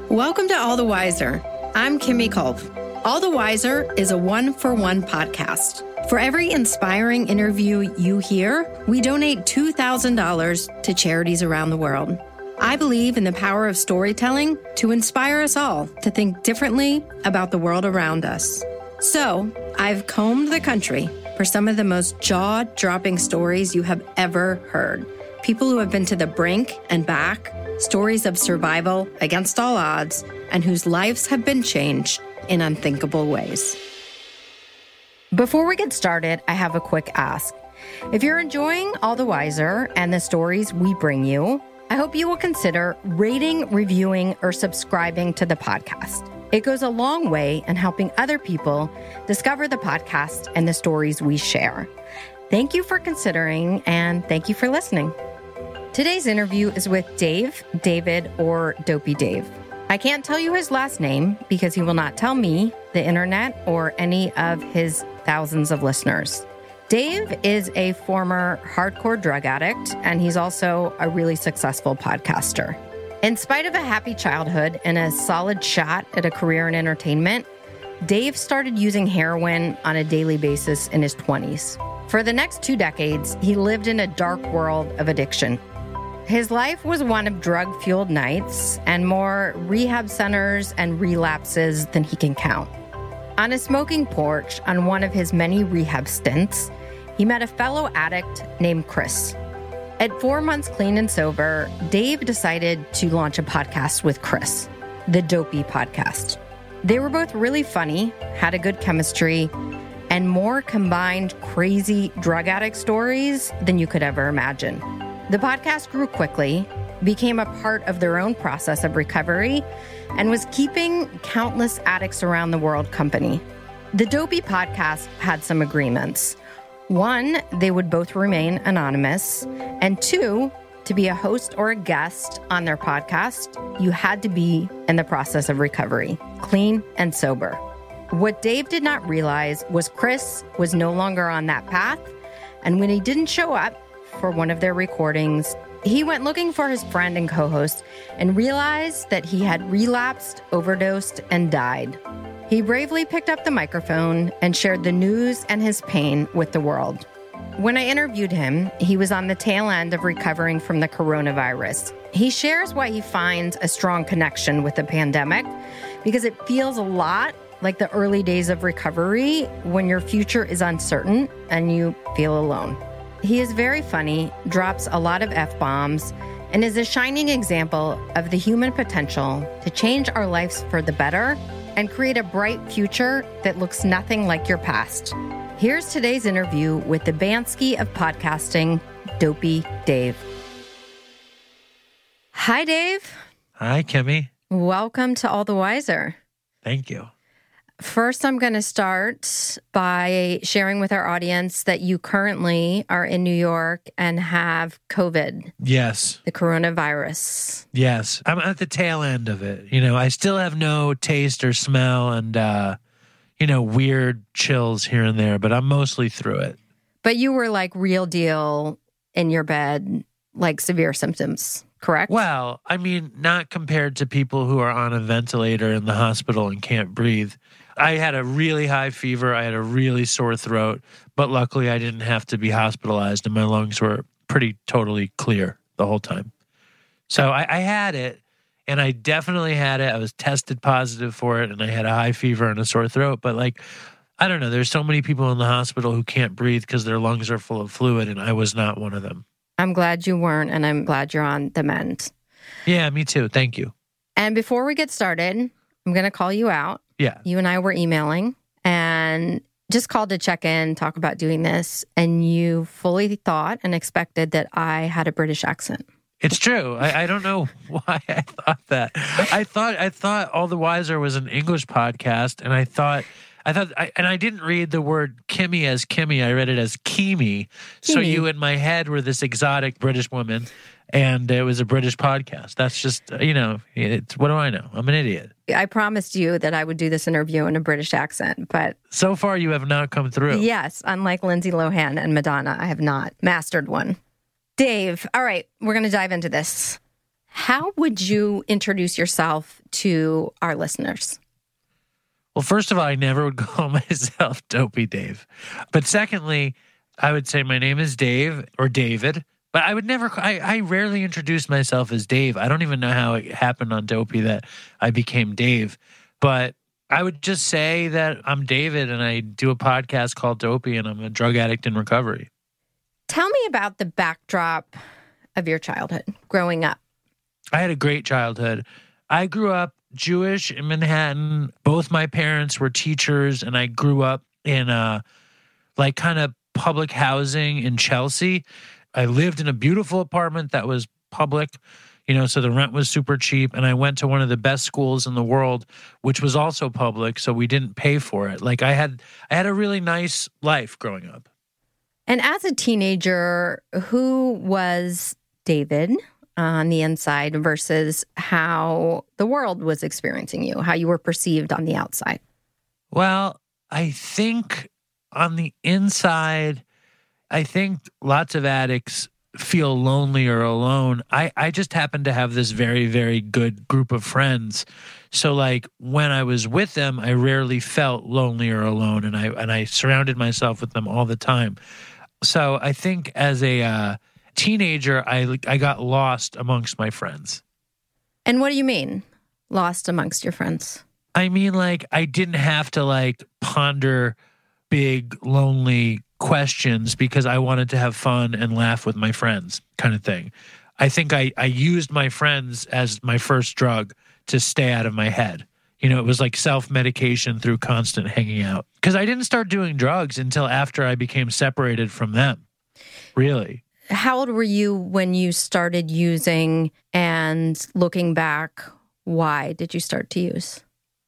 Welcome to All the Wiser. I'm Kimmy Kolb. All the Wiser is a one-for-one podcast. For every inspiring interview you hear, we donate $2,000 to charities around the world. I believe in the power of storytelling to inspire us all to think differently about the world around us. So, I've combed the country for some of the most jaw-dropping stories you have ever heard. People who have been to the brink and back, stories of survival against all odds, and whose lives have been changed in unthinkable ways. Before we get started, I have a quick ask. If you're enjoying All the Wiser and the stories we bring you, I hope you will consider rating, reviewing, or subscribing to the podcast. It goes a long way in helping other people discover the podcast and the stories we share. Thank you for considering, and thank you for listening. Today's interview is with Dave, David, or Dopey Dave. I can't tell you his last name because he will not tell me, the internet, or any of his thousands of listeners. Dave is a former hardcore drug addict, and he's also a really successful podcaster. In spite of a happy childhood and a solid shot at a career in entertainment, Dave started using heroin on a daily basis in his 20s. For the next 2 decades, he lived in a dark world of addiction. His life was one of drug-fueled nights and more rehab centers and relapses than he can count. On a smoking porch on one of his many rehab stints, he met a fellow addict named Chris. At 4 months clean and sober, Dave decided to launch a podcast with Chris, the Dopey Podcast. They were both really funny, had a good chemistry, and more combined crazy drug addict stories than you could ever imagine. The podcast grew quickly, became a part of their own process of recovery, and was keeping countless addicts around the world company. The Dopey Podcast had some agreements. 1, they would both remain anonymous. And 2, to be a host or a guest on their podcast, you had to be in the process of recovery, clean and sober. What Dave did not realize was Chris was no longer on that path, and when he didn't show up for one of their recordings, he went looking for his friend and co-host and realized that he had relapsed, overdosed, and died. He bravely picked up the microphone and shared the news and his pain with the world. When I interviewed him, he was on the tail end of recovering from the coronavirus. He shares why he finds a strong connection with the pandemic because it feels a lot like the early days of recovery when your future is uncertain and you feel alone. He is very funny, drops a lot of F-bombs, and is a shining example of the human potential to change our lives for the better and create a bright future that looks nothing like your past. Here's today's interview with the Bansky of podcasting, Dopey Dave. Hi, Dave. Hi, Kimmy. Welcome to All the Wiser. Thank you. First, I'm going to start by sharing with our audience that you currently are in New York and have COVID. Yes. The coronavirus. Yes. I'm at the tail end of it. I still have no taste or smell and, weird chills here and there, but I'm mostly through it. But you were like real deal in your bed, like severe symptoms, correct? Well, not compared to people who are on a ventilator in the hospital and can't breathe. I had a really high fever. I had a really sore throat, but luckily I didn't have to be hospitalized and my lungs were pretty totally clear the whole time. So I had it, and I definitely had it. I was tested positive for it, and I had a high fever and a sore throat. But I don't know. There's so many people in the hospital who can't breathe because their lungs are full of fluid, and I was not one of them. I'm glad you weren't, and I'm glad you're on the mend. Yeah, me too. Thank you. And before we get started, I'm going to call you out. Yeah. You and I were emailing and just called to check in, talk about doing this. And you fully thought and expected that I had a British accent. It's true. I don't know why I thought that. I thought All the Wiser was an English podcast, and I didn't read the word Kimmy as Kimmy. I read it as Kimi. So you in my head were this exotic British woman, and it was a British podcast. That's just, it's, what do I know? I'm an idiot. I promised you that I would do this interview in a British accent, but so far you have not come through. Yes, unlike Lindsay Lohan and Madonna, I have not mastered one. Dave, all right, we're going to dive into this. How would you introduce yourself to our listeners? Well, first of all, I never would call myself Dopey Dave. But secondly, I would say my name is Dave or David. But I would never, I rarely introduce myself as Dave. I don't even know how it happened on Dopey that I became Dave. But I would just say that I'm David and I do a podcast called Dopey and I'm a drug addict in recovery. Tell me about the backdrop of your childhood growing up. I had a great childhood. I grew up Jewish in Manhattan. Both my parents were teachers and I grew up in kind of public housing in Chelsea. I lived in a beautiful apartment that was public, so the rent was super cheap. And I went to one of the best schools in the world, which was also public. So we didn't pay for it. Like I had a really nice life growing up. And as a teenager, who was David on the inside versus how the world was experiencing you, how you were perceived on the outside? Well, I think on the inside, I think lots of addicts feel lonely or alone. I just happen to have this very, very good group of friends. So like when I was with them, I rarely felt lonely or alone, and I surrounded myself with them all the time. So I think as a teenager, I got lost amongst my friends. And what do you mean, lost amongst your friends? I mean, like I didn't have to ponder big, lonely questions because I wanted to have fun and laugh with my friends kind of thing. I think I used my friends as my first drug to stay out of my head. It was like self-medication through constant hanging out. Because I didn't start doing drugs until after I became separated from them. Really. How old were you when you started using, and looking back, why did you start to use?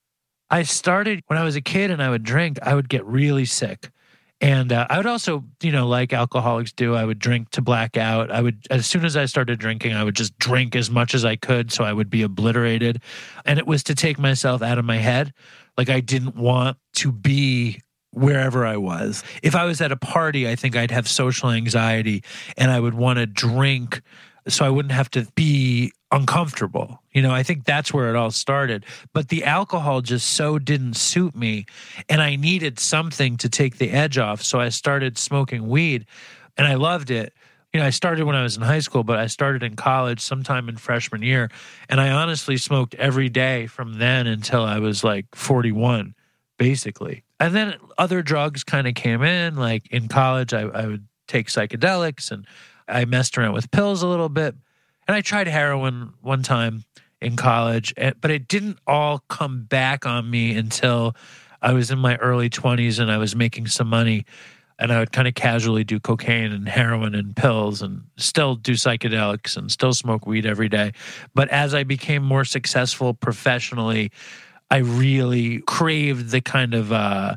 I started when I was a kid and I would drink, I would get really sick. And I would also, like alcoholics do, I would drink to black out. As soon as I started drinking, I would just drink as much as I could so I would be obliterated. And it was to take myself out of my head. Like I didn't want to be wherever I was. If I was at a party, I think I'd have social anxiety and I would want to drink so I wouldn't have to be uncomfortable. I think that's where it all started. But the alcohol just so didn't suit me, and I needed something to take the edge off. So I started smoking weed, and I loved it. I started when I was in high school, but I started in college sometime in freshman year, and I honestly smoked every day from then until I was like 41, basically. And then other drugs kind of came in. Like in college, I would take psychedelics, and I messed around with pills a little bit. And I tried heroin one time in college, but it didn't all come back on me until I was in my early 20s and I was making some money, and I would kind of casually do cocaine and heroin and pills and still do psychedelics and still smoke weed every day. But as I became more successful professionally, I really craved the kind of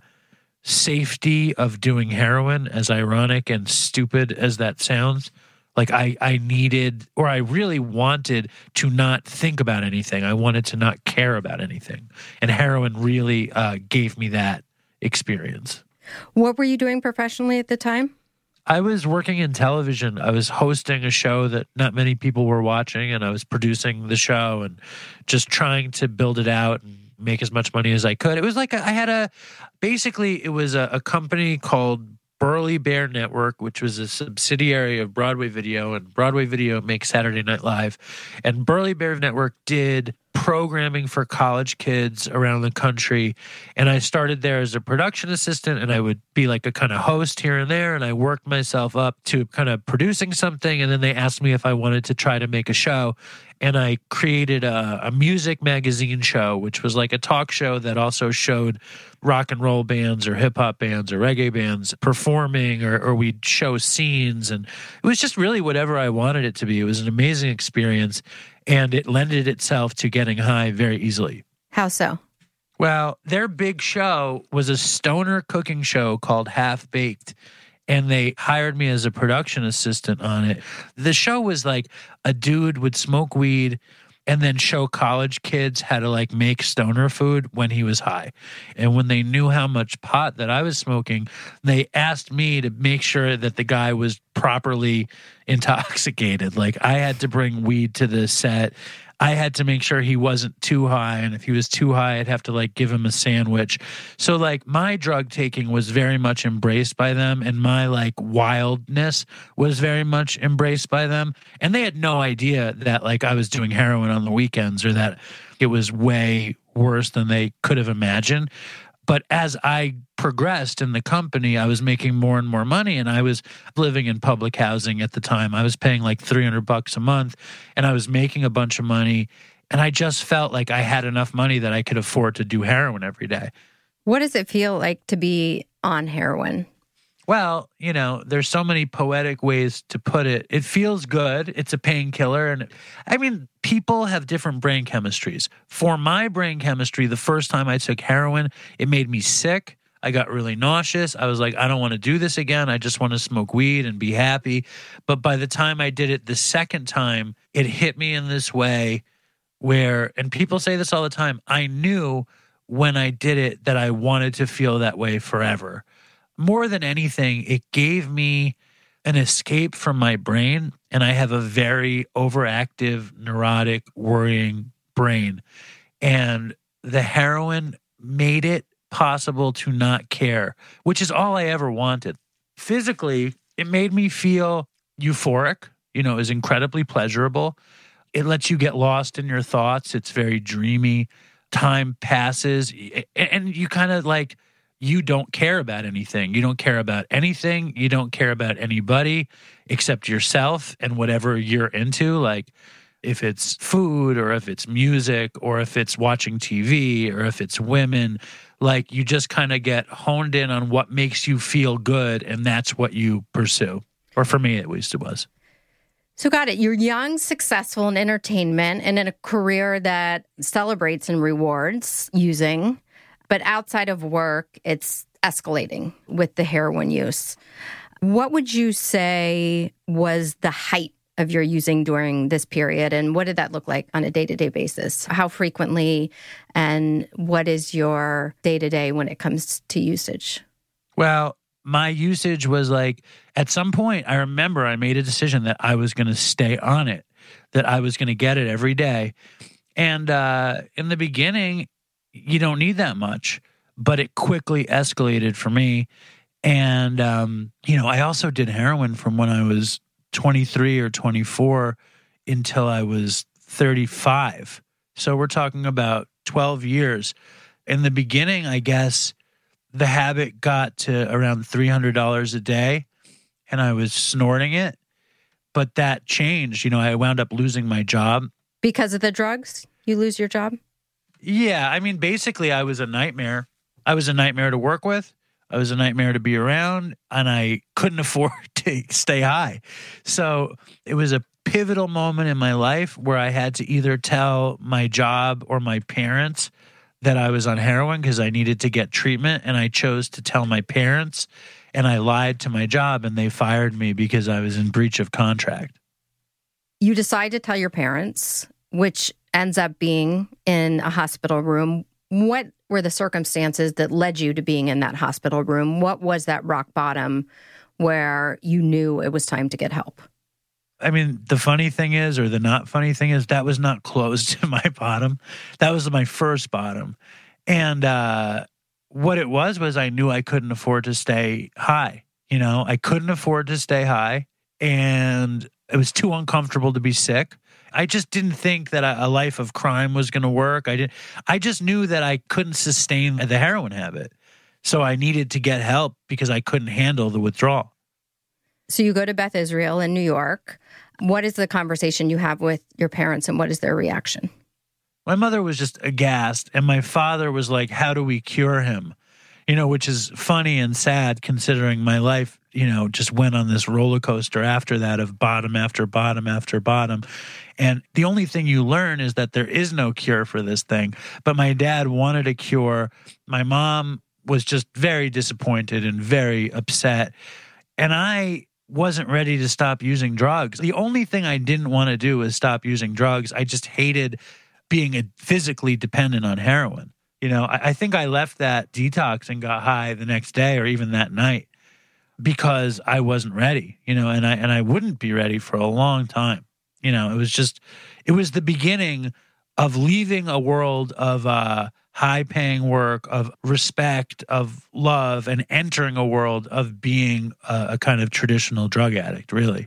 safety of doing heroin, as ironic and stupid as that sounds. Like I needed, or I really wanted to not think about anything. I wanted to not care about anything. And heroin really gave me that experience. What were you doing professionally at the time? I was working in television. I was hosting a show that not many people were watching, and I was producing the show and just trying to build it out and make as much money as I could. It was like it was a company called Burly Bear Network, which was a subsidiary of Broadway Video, and Broadway Video makes Saturday Night Live. And Burly Bear Network did programming for college kids around the country. And I started there as a production assistant, and I would be like a kind of host here and there. And I worked myself up to kind of producing something. And then they asked me if I wanted to try to make a show. And I created a music magazine show, which was like a talk show that also showed rock and roll bands or hip hop bands or reggae bands performing, or we'd show scenes. And it was just really whatever I wanted it to be. It was an amazing experience, and it lended itself to getting high very easily. How so? Well, their big show was a stoner cooking show called Half Baked. And they hired me as a production assistant on it. The show was like a dude would smoke weed and then show college kids how to like make stoner food when he was high. And when they knew how much pot that I was smoking, they asked me to make sure that the guy was properly intoxicated. Like I had to bring weed to the set. I had to make sure he wasn't too high. And if he was too high, I'd have to like give him a sandwich. So like my drug taking was very much embraced by them. And my like wildness was very much embraced by them. And they had no idea that like I was doing heroin on the weekends or that it was way worse than they could have imagined. But as I progressed in the company, I was making more and more money, and I was living in public housing at the time. I was paying like $300 a month, and I was making a bunch of money, and I just felt like I had enough money that I could afford to do heroin every day. What does it feel like to be on heroin? Well, you know, there's so many poetic ways to put it. It feels good. It's a painkiller. And I mean, people have different brain chemistries. For my brain chemistry, the first time I took heroin, it made me sick. I got really nauseous. I was like, I don't want to do this again. I just want to smoke weed and be happy. But by the time I did it the second time, it hit me in this way where, and people say this all the time, I knew when I did it that I wanted to feel that way forever. More than anything, it gave me an escape from my brain, and I have a very overactive, neurotic, worrying brain. And the heroin made it possible to not care, which is all I ever wanted. Physically, it made me feel euphoric. You know, it was incredibly pleasurable. It lets you get lost in your thoughts. It's very dreamy. Time passes, and you kind of like, you don't care about anything. You don't care about anything. You don't care about anybody except yourself and whatever you're into. Like if it's food or if it's music or if it's watching TV or if it's women, like you just kind of get honed in on what makes you feel good, and that's what you pursue. Or for me, at least it was. So got it. You're young, successful in entertainment and in a career that celebrates and rewards using. But outside of work, it's escalating with the heroin use. What would you say was the height of your using during this period? And what did that look like on a day-to-day basis? How frequently? And what is your day-to-day when it comes to usage? Well, my usage was like, at some point, I remember I made a decision that I was going to stay on it, that I was going to get it every day. And in the beginning, you don't need that much, but it quickly escalated for me. And, you know, I also did heroin from when I was 23 or 24 until I was 35. So we're talking about 12 years. In the beginning, I guess the habit got to around $300 a day, and I was snorting it. But that changed. You know, I wound up losing my job. Because of the drugs? You lose your job? Yeah, I mean, basically, I was a nightmare. I was a nightmare to work with. I was a nightmare to be around, and I couldn't afford to stay high. So it was a pivotal moment in my life where I had to either tell my job or my parents that I was on heroin because I needed to get treatment, and I chose to tell my parents, and I lied to my job, and they fired me because I was in breach of contract. You decide to tell your parents, which ends up being in a hospital room. What were the circumstances that led you to being in that hospital room? What was that rock bottom where you knew it was time to get help? I mean, the funny thing is, or the not funny thing is, that was not close to my bottom. That was my first bottom. And what it was I knew I couldn't afford to stay high. You know, I couldn't afford to stay high, and it was too uncomfortable to be sick. I just didn't think that a life of crime was going to work. I just knew that I couldn't sustain the heroin habit. So I needed to get help because I couldn't handle the withdrawal. So you go to Beth Israel in New York. What is the conversation you have with your parents, and what is their reaction? My mother was just aghast, and my father was like, how do we cure him? You know, which is funny and sad considering my life, you know, just went on this roller coaster after that of bottom after bottom after bottom. And the only thing you learn is that there is no cure for this thing. But my dad wanted a cure. My mom was just very disappointed and very upset. And I wasn't ready to stop using drugs. The only thing I didn't want to do was stop using drugs. I just hated being physically dependent on heroin. You know, I think I left that detox and got high the next day or even that night because I wasn't ready, you know, and I wouldn't be ready for a long time. You know, it was the beginning of leaving a world of high-paying work, of respect, of love, and entering a world of being a kind of traditional drug addict, really.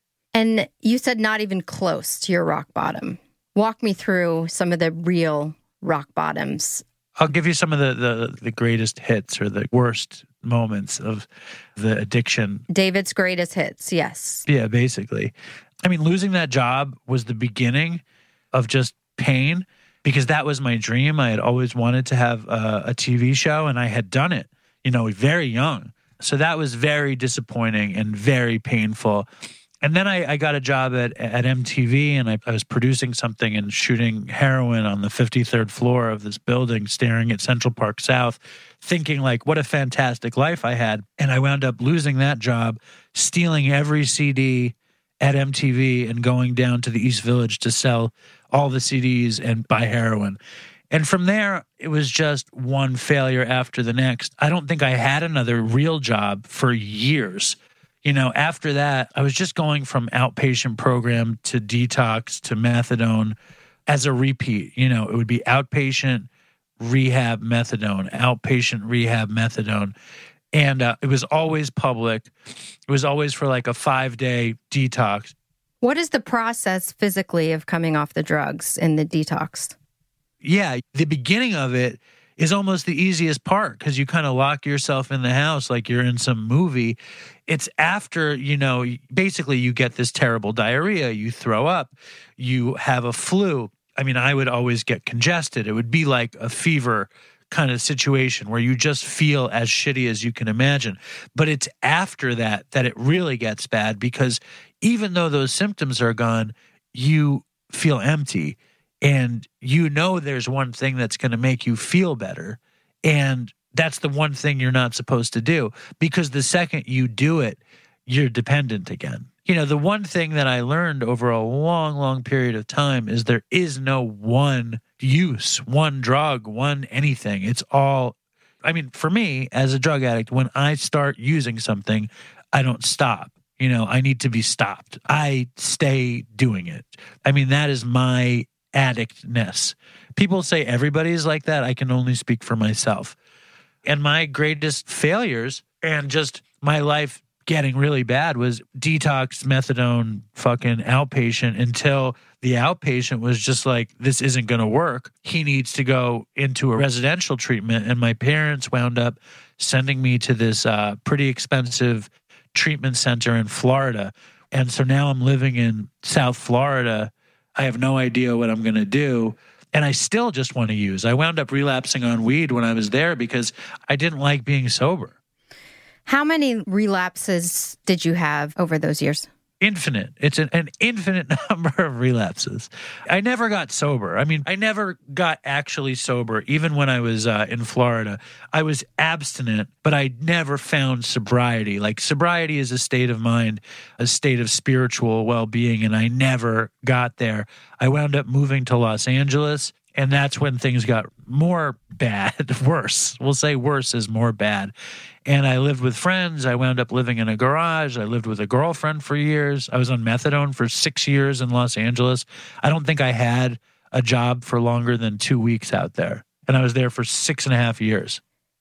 And you said not even close to your rock bottom. Walk me through some of the real rock bottoms. I'll give you some of the greatest hits or the worst moments of the addiction. David's greatest hits, yes. Yeah, basically. I mean, losing that job was the beginning of just pain because that was my dream. I had always wanted to have a TV show, and I had done it, you know, very young. So that was very disappointing and very painful. And then I got a job at MTV, and I was producing something and shooting heroin on the 53rd floor of this building, staring at Central Park South, thinking like, what a fantastic life I had. And I wound up losing that job, stealing every CD at MTV and going down to the East Village to sell all the CDs and buy heroin. And from there, it was just one failure after the next. I don't think I had another real job for years. You know, after that, I was just going from outpatient program to detox to methadone as a repeat. You know, it would be outpatient, rehab, methadone, outpatient, rehab, methadone. And it was always public. It was always for like a 5-day detox. What is the process physically of coming off the drugs in the detox? Yeah, the beginning of it is almost the easiest part because you kind of lock yourself in the house like you're in some movie. It's after, you know, basically you get this terrible diarrhea, you throw up, you have a flu. I mean, I would always get congested. It would be like a fever kind of situation where you just feel as shitty as you can imagine. But it's after that it really gets bad because even though those symptoms are gone, you feel empty. And you know there's one thing that's going to make you feel better. And that's the one thing you're not supposed to do. Because the second you do it, you're dependent again. You know, the one thing that I learned over a long, long period of time is there is no one use, one drug, one anything. It's all, I mean, for me as a drug addict, when I start using something, I don't stop. You know, I need to be stopped. I stay doing it. I mean, that is my addictness. People say everybody's like that. I can only speak for myself. And my greatest failures and just my life getting really bad was detox, methadone, fucking outpatient until the outpatient was just like, this isn't going to work. He needs to go into a residential treatment. And my parents wound up sending me to this pretty expensive treatment center in Florida. And so now I'm living in South Florida. I have no idea what I'm going to do. And I still just want to use. I wound up relapsing on weed when I was there because I didn't like being sober. How many relapses did you have over those years? Infinite. It's an infinite number of relapses. I never got sober. I mean, I never got actually sober, even when I was in Florida. I was abstinent, but I never found sobriety. Like, sobriety is a state of mind, a state of spiritual well-being, and I never got there. I wound up moving to Los Angeles, and that's when things got more bad, worse. We'll say worse is more bad. And I lived with friends. I wound up living in a garage. I lived with a girlfriend for years. I was on methadone for 6 years in Los Angeles. I don't think I had a job for longer than 2 weeks out there. And I was there for 6.5 years.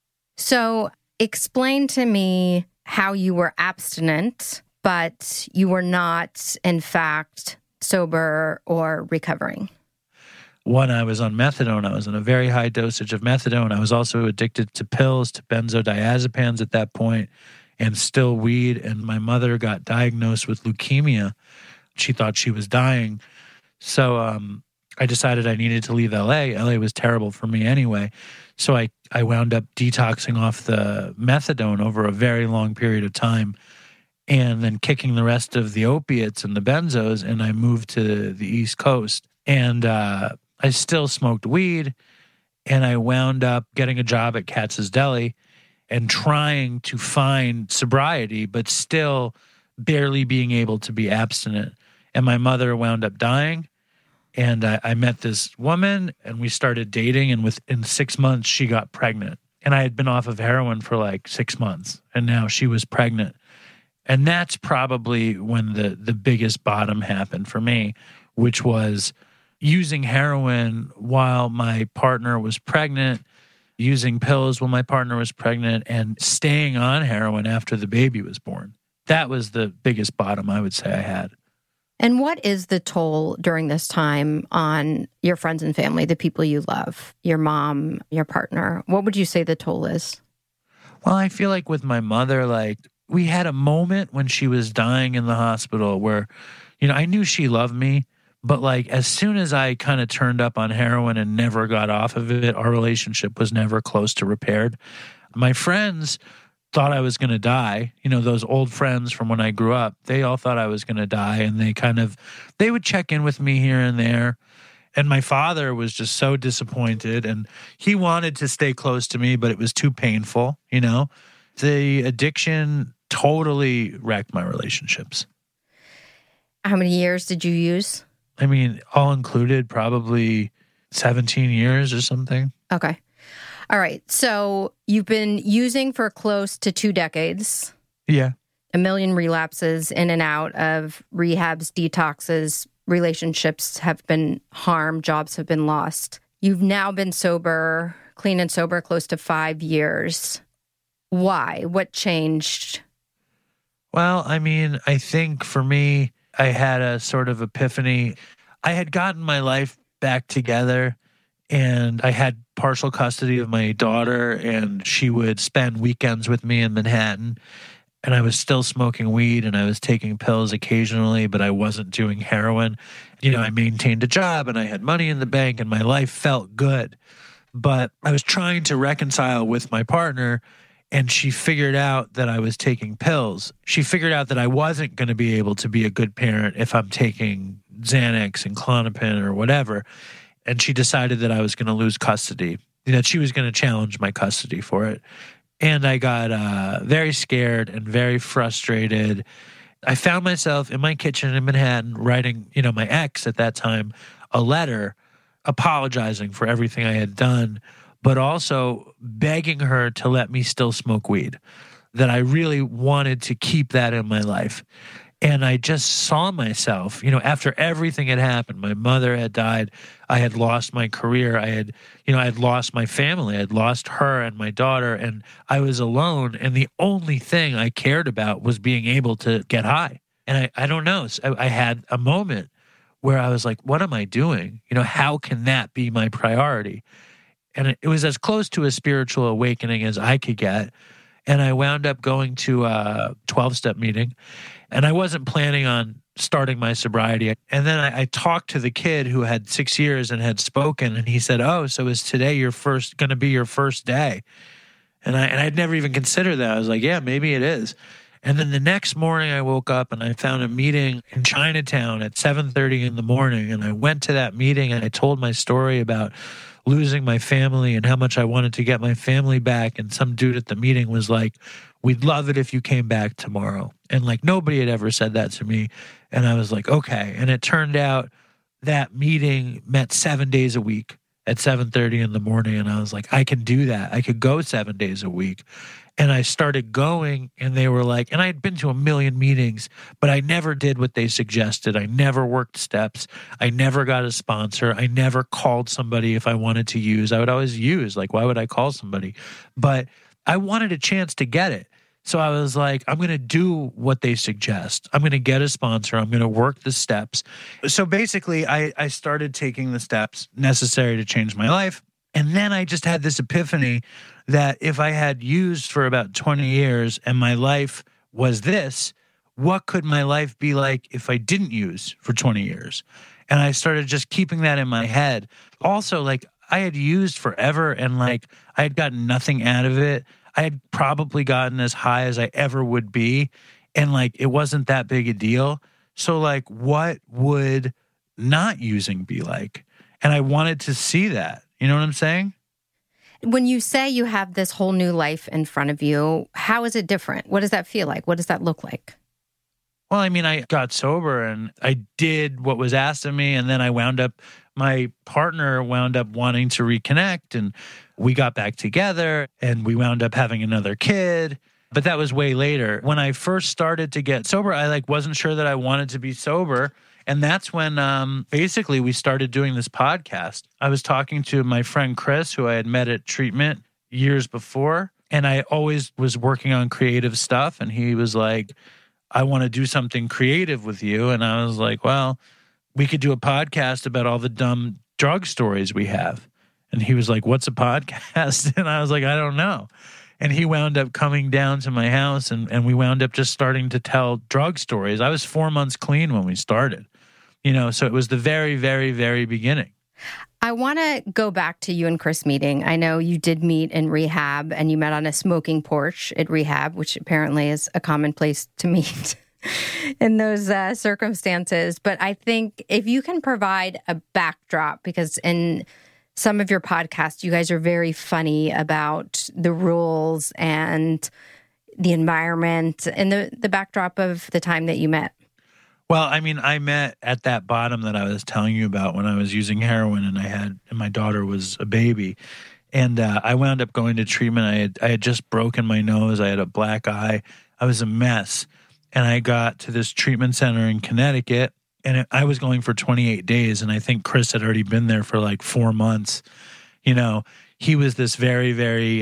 So explain to me how you were abstinent, but you were not, in fact, sober or recovering. One, I was on methadone. I was on a very high dosage of methadone. I was also addicted to pills, to benzodiazepines at that point, and still weed. And my mother got diagnosed with leukemia. She thought she was dying. So I decided I needed to leave LA. LA was terrible for me anyway. So I wound up detoxing off the methadone over a very long period of time and then kicking the rest of the opiates and the benzos. And I moved to the East Coast. And I still smoked weed, and I wound up getting a job at Katz's Deli and trying to find sobriety, but still barely being able to be abstinent. And my mother wound up dying. And I met this woman and we started dating. And within 6 months, she got pregnant. And I had been off of heroin for like 6 months. And now she was pregnant. And that's probably when the biggest bottom happened for me, which was using heroin while my partner was pregnant, using pills while my partner was pregnant, and staying on heroin after the baby was born. That was the biggest bottom I would say I had. And what is the toll during this time on your friends and family, the people you love, your mom, your partner? What would you say the toll is? Well, I feel like with my mother, like we had a moment when she was dying in the hospital where, I knew she loved me, but like as soon as I kind of turned up on heroin and never got off of it, our relationship was never close to repaired. My friends thought I was going to die. Those old friends from when I grew up, they all thought I was going to die. And they would check in with me here and there. And my father was just so disappointed and he wanted to stay close to me, but it was too painful. The addiction totally wrecked my relationships. How many years did you use? I mean, all included, probably 17 years or something. Okay. All right. So you've been using for close to 2 decades. Yeah. 1 million relapses in and out of rehabs, detoxes, relationships have been harmed, jobs have been lost. You've now been sober, clean and sober, close to 5 years. Why? What changed? Well, I mean, I think for me, I had a sort of epiphany. I had gotten my life back together and I had partial custody of my daughter and she would spend weekends with me in Manhattan. And I was still smoking weed and I was taking pills occasionally, but I wasn't doing heroin. I maintained a job and I had money in the bank and my life felt good. But I was trying to reconcile with my partner and she figured out that I was taking pills. She figured out that I wasn't going to be able to be a good parent if I'm taking Xanax and Klonopin or whatever. And she decided that I was going to lose custody, that she was going to challenge my custody for it. And I got very scared and very frustrated. I found myself in my kitchen in Manhattan writing, my ex at that time, a letter apologizing for everything I had done, but also begging her to let me still smoke weed, that I really wanted to keep that in my life. And I just saw myself, after everything had happened, my mother had died, I had lost my career, I had lost my family, I had lost her and my daughter, and I was alone. And the only thing I cared about was being able to get high. And I don't know, I had a moment where I was like, what am I doing? How can that be my priority? And it was as close to a spiritual awakening as I could get. And I wound up going to a 12-step meeting. And I wasn't planning on starting my sobriety. And then I talked to the kid who had 6 years and had spoken. And he said, oh, so is today going to be your first day? And I'd never even considered that. I was like, yeah, maybe it is. And then the next morning I woke up and I found a meeting in Chinatown at 7:30 in the morning. And I went to that meeting and I told my story about losing my family and how much I wanted to get my family back. And some dude at the meeting was like, we'd love it if you came back tomorrow. And like nobody had ever said that to me. And I was like, okay. And it turned out that meeting met 7 days a week at 7:30 in the morning. And I was like, I can do that. I could go 7 days a week. And I started going and they were like, and I had been to 1 million meetings, but I never did what they suggested. I never worked steps. I never got a sponsor. I never called somebody if I wanted to use. I would always use, like, why would I call somebody? But I wanted a chance to get it. So I was like, I'm going to do what they suggest. I'm going to get a sponsor. I'm going to work the steps. So basically, I started taking the steps necessary to change my life. And then I just had this epiphany that if I had used for about 20 years and my life was this, what could my life be like if I didn't use for 20 years? And I started just keeping that in my head. Also, like, I had used forever and like I had gotten nothing out of it. I had probably gotten as high as I ever would be. And like, it wasn't that big a deal. So like, what would not using be like? And I wanted to see that. You know what I'm saying? When you say you have this whole new life in front of you, how is it different? What does that feel like? What does that look like? Well, I mean, I got sober and I did what was asked of me. And then my partner wound up wanting to reconnect, and we got back together and we wound up having another kid. But that was way later. When I first started to get sober, I wasn't sure that I wanted to be sober. And that's when basically we started doing this podcast. I was talking to my friend Chris, who I had met at treatment years before. And I always was working on creative stuff. And he was like, I want to do something creative with you. And I was like, well, we could do a podcast about all the dumb drug stories we have. And he was like, what's a podcast? And I was like, I don't know. And he wound up coming down to my house and we wound up just starting to tell drug stories. I was 4 months clean when we started, so it was the very, very, very beginning. I want to go back to you and Chris meeting. I know you did meet in rehab and you met on a smoking porch at rehab, which apparently is a common place to meet in those circumstances. But I think if you can provide a backdrop, because in some of your podcasts, you guys are very funny about the rules and the environment and the backdrop of the time that you met. Well, I mean, I met at that bottom that I was telling you about when I was using heroin and my daughter was a baby. And I wound up going to treatment. I had just broken my nose. I had a black eye. I was a mess. And I got to this treatment center in Connecticut, and I was going for 28 days. And I think Chris had already been there for 4 months. He was this very, very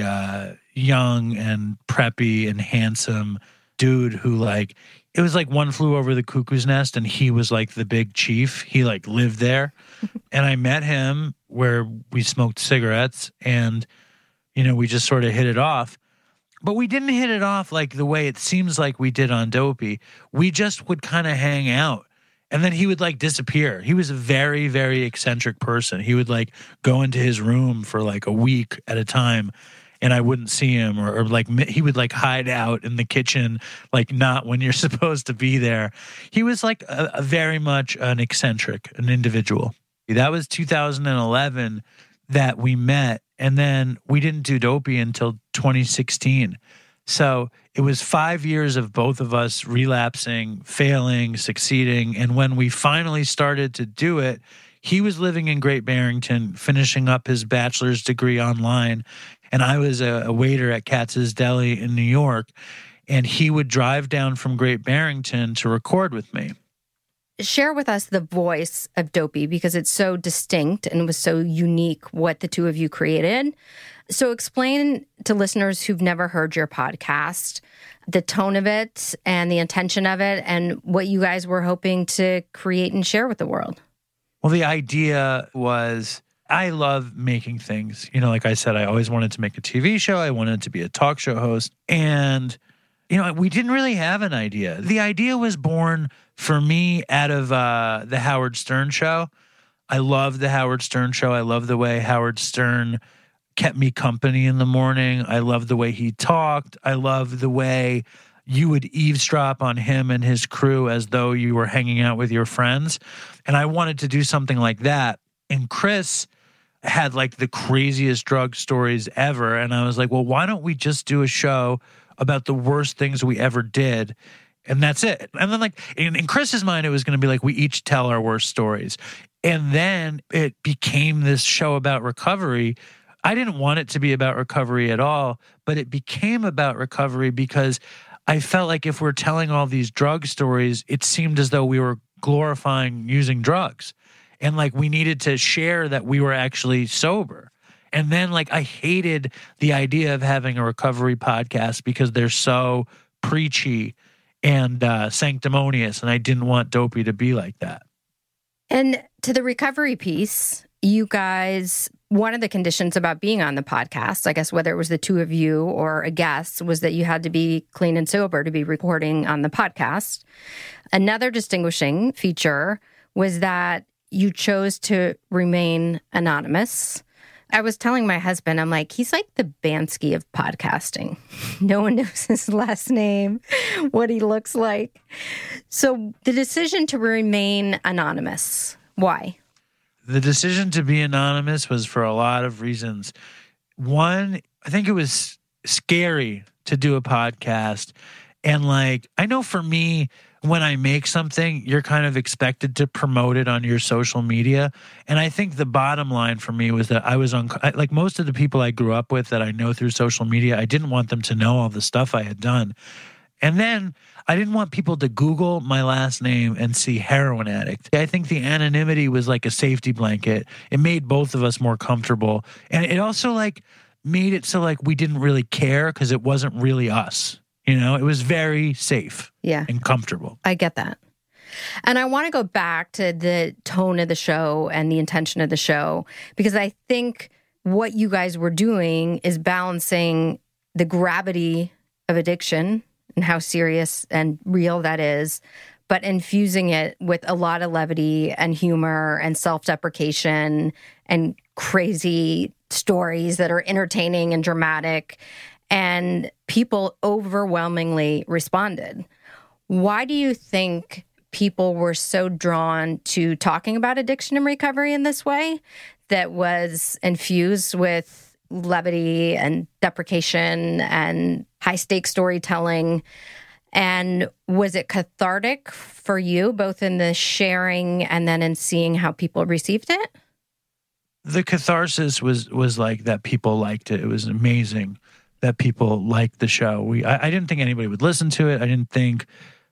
young and preppy and handsome dude who it was like One Flew Over the Cuckoo's Nest, and he was the big chief. He lived there. And I met him where we smoked cigarettes and, we just sort of hit it off. But we didn't hit it off the way it seems like we did on Dopey. We just would kind of hang out. And then he would disappear. He was a very, very eccentric person. He would go into his room for a week at a time, and I wouldn't see him, or he would hide out in the kitchen, not when you're supposed to be there. He was a very much an individual. That was 2011 that we met, and then we didn't do Dopey until 2016. So it was 5 years of both of us relapsing, failing, succeeding. And when we finally started to do it, he was living in Great Barrington, finishing up his bachelor's degree online. And I was a waiter at Katz's Deli in New York. And he would drive down from Great Barrington to record with me. Share with us the voice of Dopey, because it's so distinct and was so unique what the two of you created. So explain to listeners who've never heard your podcast the tone of it and the intention of it and what you guys were hoping to create and share with the world. Well, the idea was, I love making things. Like I said, I always wanted to make a TV show. I wanted to be a talk show host. And, we didn't really have an idea. The idea was born for me out of the Howard Stern show. I love the Howard Stern show. I love the way Howard Stern kept me company in the morning. I love the way he talked. I love the way you would eavesdrop on him and his crew as though you were hanging out with your friends. And I wanted to do something like that. And Chris had the craziest drug stories ever. And I was like, well, why don't we just do a show about the worst things we ever did? And that's it. And then in Chris's mind, it was going to be we each tell our worst stories. And then it became this show about recovery. I didn't want it to be about recovery at all, but it became about recovery because I felt like if we're telling all these drug stories, it seemed as though we were glorifying using drugs. And we needed to share that we were actually sober. And then I hated the idea of having a recovery podcast because they're so preachy and sanctimonious. And I didn't want Dopey to be like that. And to the recovery piece, you guys, one of the conditions about being on the podcast, I guess whether it was the two of you or a guest, was that you had to be clean and sober to be recording on the podcast. Another distinguishing feature was that you chose to remain anonymous. I was telling my husband, I'm like, he's like the Bansky of podcasting. No one knows his last name, what he looks like. So the decision to remain anonymous, why? The decision to be anonymous was for a lot of reasons. One, I think it was scary to do a podcast. And I know for me, when I make something, you're kind of expected to promote it on your social media. And I think the bottom line for me was that I was like most of the people I grew up with that I know through social media, I didn't want them to know all the stuff I had done. And then I didn't want people to Google my last name and see heroin addict. I think the anonymity was like a safety blanket. It made both of us more comfortable. And it also like made it so like we didn't really care because it wasn't really us. You know, it was very safe and comfortable. I get that. And I want to go back to the tone of the show and the intention of the show, because I think what you guys were doing is balancing the gravity of addiction and how serious and real that is, but infusing it with a lot of levity and humor and self-deprecation and crazy stories that are entertaining and dramatic. And people overwhelmingly responded. Why do you think people were so drawn to talking about addiction and recovery in this way that was infused with levity and deprecation and high-stakes storytelling? And was it cathartic for you, both in the sharing and then in seeing how people received it? The catharsis was like that people liked it. It was amazing that people liked the show. I didn't think anybody would listen to it. I didn't think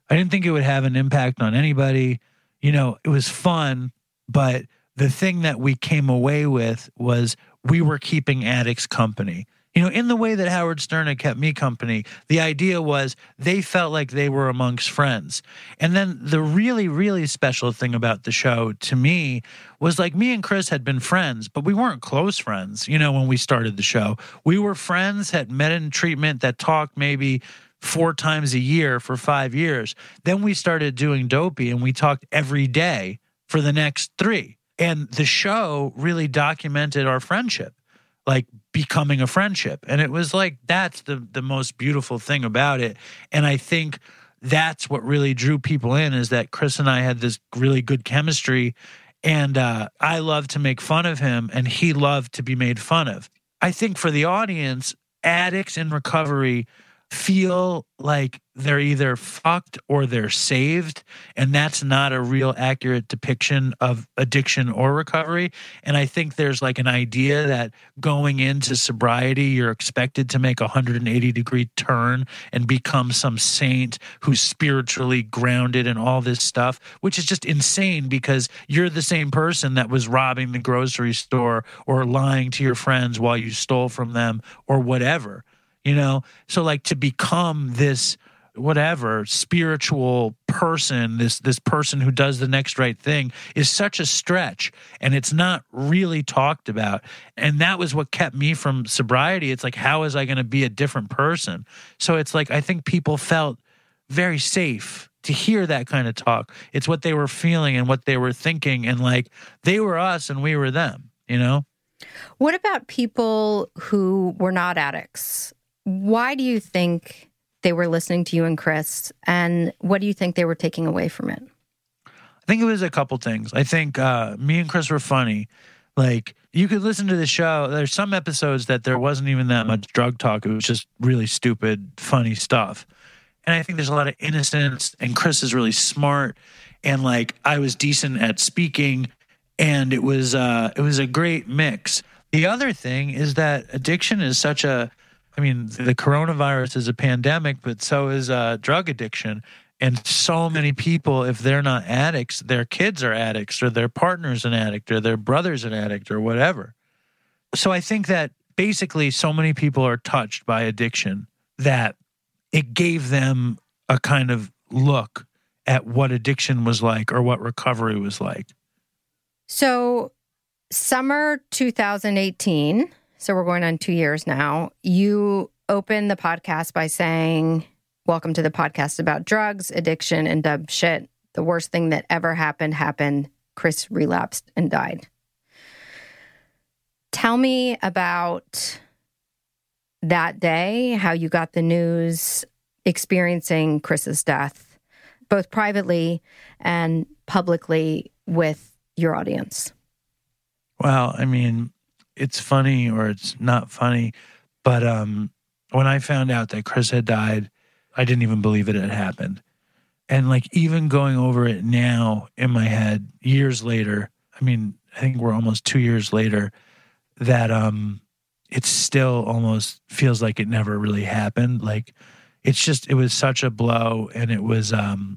it would have an impact on anybody. You know, it was fun, but the thing that we came away with was we were keeping addicts company. You know, in the way that Howard Stern had kept me company, the idea was they felt like they were amongst friends. And then the really, really special thing about the show to me was like me and Chris had been friends, but we weren't close friends, you know, when we started the show. We were friends, had met in treatment, that talked maybe 4 times a year for 5 years. Then we started doing Dopey and we talked every day for the next 3. And the show really documented our friendship, like becoming a friendship. And it was like, that's the most beautiful thing about it. And I think that's what really drew people in, is that Chris and I had this really good chemistry. And I loved to make fun of him and he loved to be made fun of. I think for the audience, addicts in recovery feel like they're either fucked or they're saved. And that's not a real accurate depiction of addiction or recovery. And I think there's like an idea that going into sobriety, you're expected to make a 180-degree turn and become some saint who's spiritually grounded and all this stuff, which is just insane because you're the same person that was robbing the grocery store or lying to your friends while you stole from them or whatever. You know, so like to become this whatever spiritual person, this person who does the next right thing is such a stretch, and it's not really talked about. And that was what kept me from sobriety. It's like, how is I going to be a different person? So it's like, I think people felt very safe to hear that kind of talk. It's what they were feeling and what they were thinking, and like they were us and we were them, you know? What about people who were not addicts? Why do you think they were listening to you and Chris, and what do you think they were taking away from it? I think it was a couple things. I think me and Chris were funny. Like, you could listen to the show. There's some episodes that there wasn't even that much drug talk. It was just really stupid, funny stuff. And I think there's a lot of innocence, and Chris is really smart, and like I was decent at speaking, and it was a great mix. The other thing is that addiction is such a, I mean, the coronavirus is a pandemic, but so is drug addiction. And so many people, if they're not addicts, their kids are addicts, or their partner's an addict, or their brother's an addict, or whatever. So I think that basically so many people are touched by addiction that it gave them a kind of look at what addiction was like or what recovery was like. So summer 2018... so we're going on 2 years now. You opened the podcast by saying, welcome to the podcast about drugs, addiction, and dumb shit. The worst thing that ever happened. Chris relapsed and died. Tell me about that day, how you got the news, experiencing Chris's death, both privately and publicly with your audience. Well, I mean, it's funny or it's not funny, but when I found out that Chris had died, I didn't even believe it had happened. And like even going over it now in my head years later, I mean, I think we're almost 2 years later, that it still almost feels like it never really happened. Like it was such a blow, and it was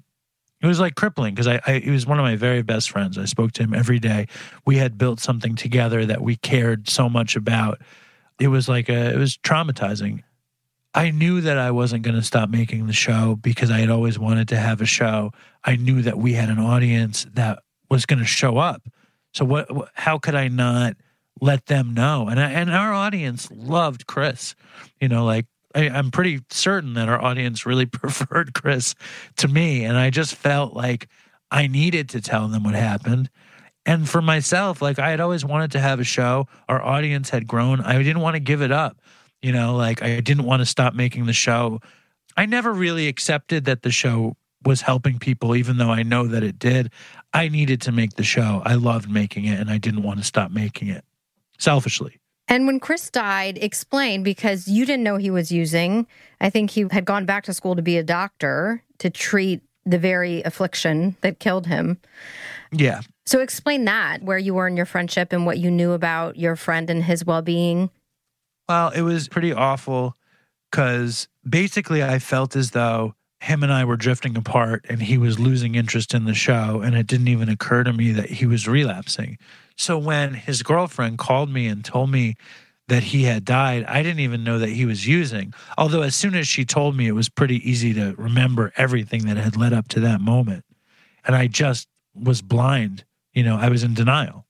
like crippling because he was one of my very best friends. I spoke to him every day. We had built something together that we cared so much about. It was traumatizing. I knew that I wasn't going to stop making the show because I had always wanted to have a show. I knew that we had an audience that was going to show up. So how could I not let them know? And our audience loved Chris. You know, like I'm pretty certain that our audience really preferred Chris to me. And I just felt like I needed to tell them what happened. And for myself, like I had always wanted to have a show. Our audience had grown. I didn't want to give it up. You know, like I didn't want to stop making the show. I never really accepted that the show was helping people, even though I know that it did. I needed to make the show. I loved making it, and I didn't want to stop making it, selfishly. And when Chris died, explain, because you didn't know he was using. I think he had gone back to school to be a doctor to treat the very affliction that killed him. Yeah. So explain that, where you were in your friendship and what you knew about your friend and his well-being. Well, it was pretty awful because basically I felt as though him and I were drifting apart and he was losing interest in the show, and it didn't even occur to me that he was relapsing. So when his girlfriend called me and told me that he had died, I didn't even know that he was using. Although as soon as she told me, it was pretty easy to remember everything that had led up to that moment. And I just was blind. You know, I was in denial.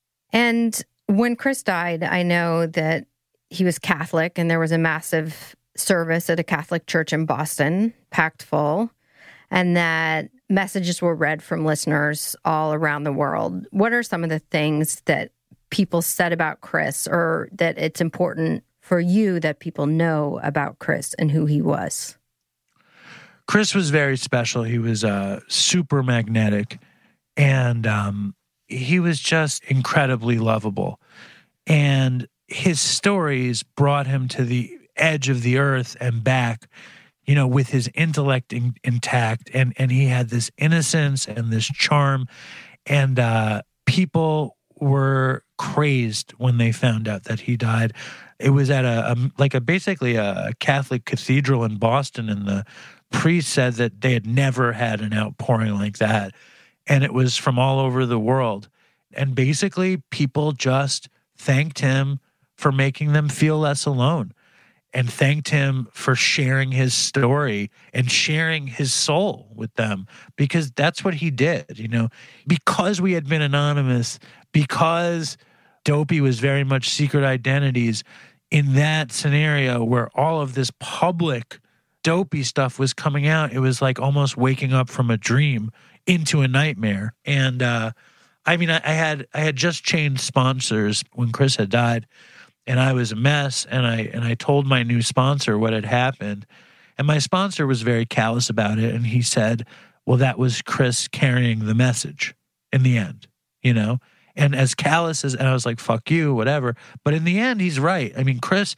And when Chris died, I know that he was Catholic, and there was a massive service at a Catholic church in Boston, packed full, and that messages were read from listeners all around the world. What are some of the things that people said about Chris, or that it's important for you that people know about Chris and who he was? Chris was very special. He was super magnetic, and he was just incredibly lovable. And his stories brought him to the edge of the earth and back, you know, with his intellect intact. And he had this innocence and this charm. And people were crazed when they found out that he died. It was at basically a Catholic cathedral in Boston, and the priest said that they had never had an outpouring like that. And it was from all over the world. And basically people just thanked him for making them feel less alone, and thanked him for sharing his story and sharing his soul with them, because that's what he did, you know. Because we had been anonymous, because Dopey was very much secret identities, in that scenario where all of this public Dopey stuff was coming out, it was like almost waking up from a dream into a nightmare. And I mean, I had just changed sponsors when Chris had died, and I was a mess. And I told my new sponsor what had happened, and my sponsor was very callous about it. And he said, "Well, that was Chris carrying the message in the end, you know." And as callous as, and I was like, "Fuck you," whatever. But in the end, he's right. I mean, Chris,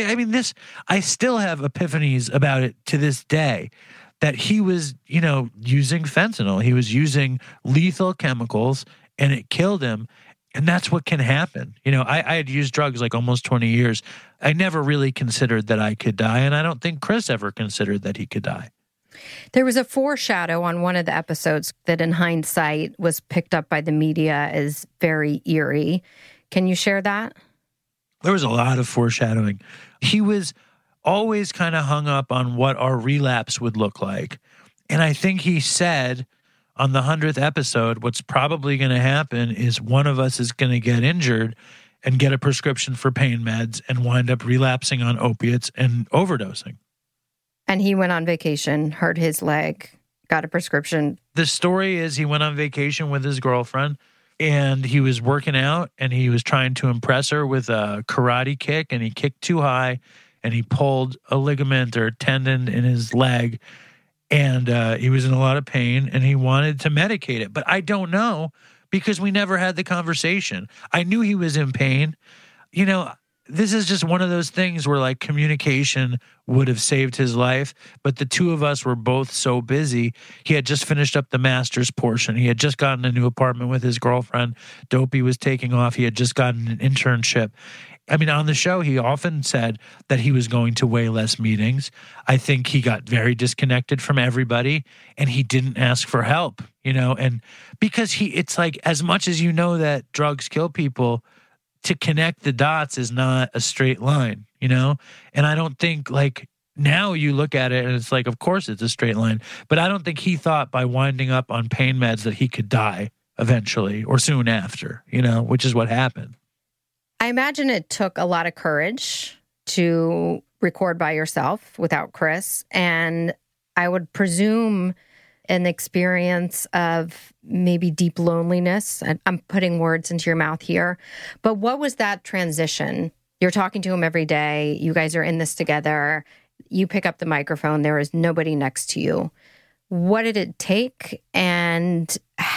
I still have epiphanies about it to this day. That he was, you know, using fentanyl. He was using lethal chemicals, and it killed him. And that's what can happen. You know, I had used drugs like almost 20 years. I never really considered that I could die, and I don't think Chris ever considered that he could die. There was a foreshadow on one of the episodes that in hindsight was picked up by the media as very eerie. Can you share that? There was a lot of foreshadowing. He was always kind of hung up on what our relapse would look like. And I think he said on the 100th episode, what's probably going to happen is one of us is going to get injured and get a prescription for pain meds and wind up relapsing on opiates and overdosing. And he went on vacation, hurt his leg, got a prescription. The story is he went on vacation with his girlfriend, and he was working out, and he was trying to impress her with a karate kick, and he kicked too high, and he pulled a ligament or tendon in his leg, and he was in a lot of pain, and he wanted to medicate it. But I don't know, because we never had the conversation. I knew he was in pain. You know, this is just one of those things where like communication would have saved his life. But the two of us were both so busy. He had just finished up the master's portion. He had just gotten a new apartment with his girlfriend. Dopey was taking off. He had just gotten an internship. I mean, on the show, he often said that he was going to way less meetings. I think he got very disconnected from everybody and he didn't ask for help, and because it's like, as much as you know that drugs kill people, to connect the dots is not a straight line, and I don't think like now you look at it and it's like, of course it's a straight line, but I don't think he thought by winding up on pain meds that he could die eventually or soon after, which is what happened. I imagine it took a lot of courage to record by yourself without Chris. And I would presume an experience of maybe deep loneliness. I'm putting words into your mouth here. But what was that transition? You're talking to him every day. You guys are in this together. You pick up the microphone. There is nobody next to you. What did it take? And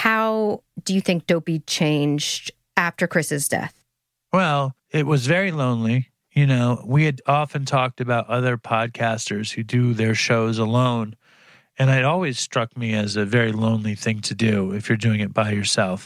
how do you think Dopey changed after Chris's death? Well, it was very lonely. We had often talked about other podcasters who do their shows alone. And it always struck me as a very lonely thing to do if you're doing it by yourself.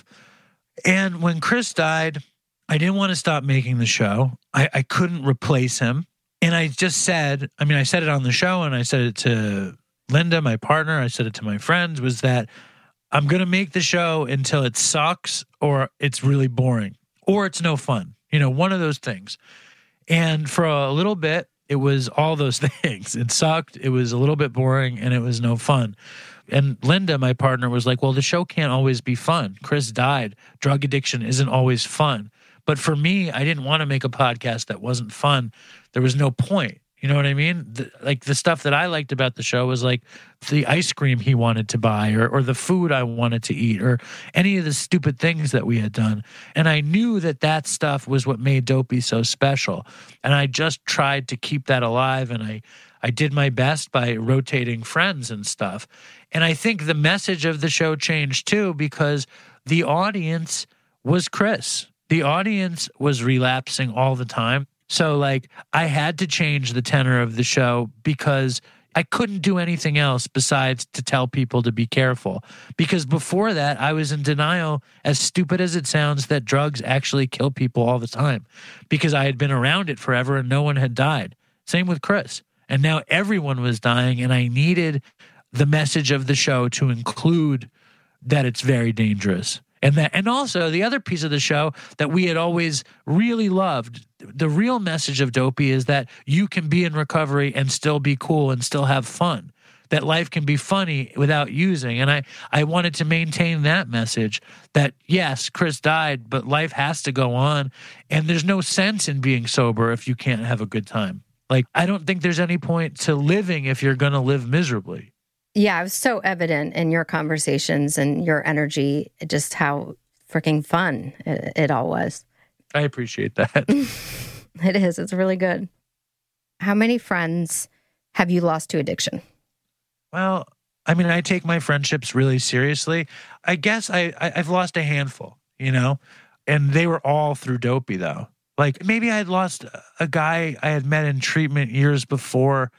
And when Chris died, I didn't want to stop making the show. I couldn't replace him. And I just said, I said it on the show and I said it to Linda, my partner. I said it to my friends, was that I'm going to make the show until it sucks or it's really boring or it's no fun. One of those things. And for a little bit, it was all those things. It sucked, it was a little bit boring, and it was no fun. And Linda, my partner, was like, well, the show can't always be fun. Chris died. Drug addiction isn't always fun. But for me, I didn't want to make a podcast that wasn't fun. There was no point. You know what I mean? The stuff that I liked about the show was like the ice cream he wanted to buy or the food I wanted to eat or any of the stupid things that we had done. And I knew that stuff was what made Dopey so special. And I just tried to keep that alive. And I did my best by rotating friends and stuff. And I think the message of the show changed too because the audience was Chris. The audience was relapsing all the time. So, like, I had to change the tenor of the show because I couldn't do anything else besides to tell people to be careful. Because before that, I was in denial, as stupid as it sounds, that drugs actually kill people all the time. Because I had been around it forever and no one had died. Same with Chris. And now everyone was dying, and I needed the message of the show to include that it's very dangerous. And also the other piece of the show that we had always really loved, the real message of Dopey is that you can be in recovery and still be cool and still have fun, that life can be funny without using. And I wanted to maintain that message that, yes, Chris died, but life has to go on. And there's no sense in being sober if you can't have a good time. Like, I don't think there's any point to living if you're going to live miserably. Yeah, it was so evident in your conversations and your energy, just how freaking fun it all was. I appreciate that. It is. It's really good. How many friends have you lost to addiction? Well, I take my friendships really seriously. I guess I've lost a handful, and they were all through Dopey, though. Like, maybe I had lost a guy I had met in treatment years before,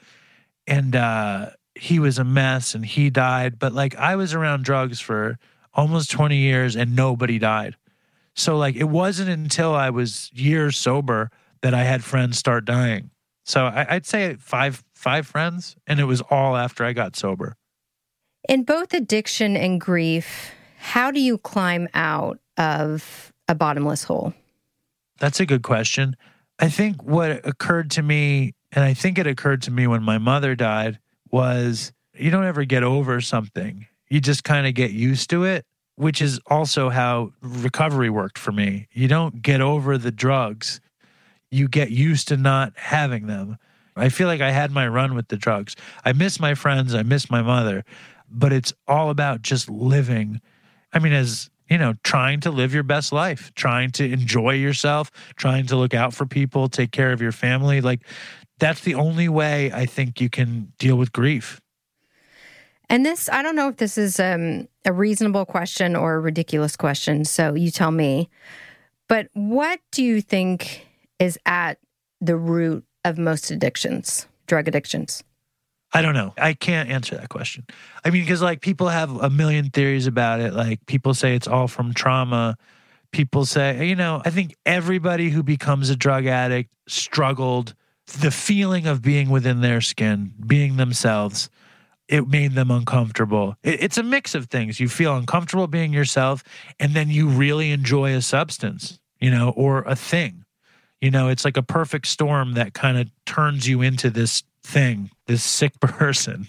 and he was a mess and he died. But like, I was around drugs for almost 20 years and nobody died. So like, it wasn't until I was years sober that I had friends start dying. So I'd say five friends, and it was all after I got sober. In both addiction and grief, how do you climb out of a bottomless hole? That's a good question. I think what occurred to me, and I think it occurred to me when my mother died, was you don't ever get over something. You just kind of get used to it, which is also how recovery worked for me. You don't get over the drugs. You get used to not having them. I feel like I had my run with the drugs. I miss my friends. I miss my mother. But it's all about just living. As trying to live your best life, trying to enjoy yourself, trying to look out for people, take care of your family. Like, that's the only way I think you can deal with grief. And this, I don't know if this is a reasonable question or a ridiculous question, so you tell me. But what do you think is at the root of most addictions, drug addictions? I don't know. I can't answer that question. I mean, because like people have a million theories about it. Like people say it's all from trauma. People say, I think everybody who becomes a drug addict struggled. The feeling of being within their skin, being themselves, it made them uncomfortable. It's a mix of things. You feel uncomfortable being yourself, and then you really enjoy a substance, or a thing. It's like a perfect storm that kind of turns you into this thing, this sick person.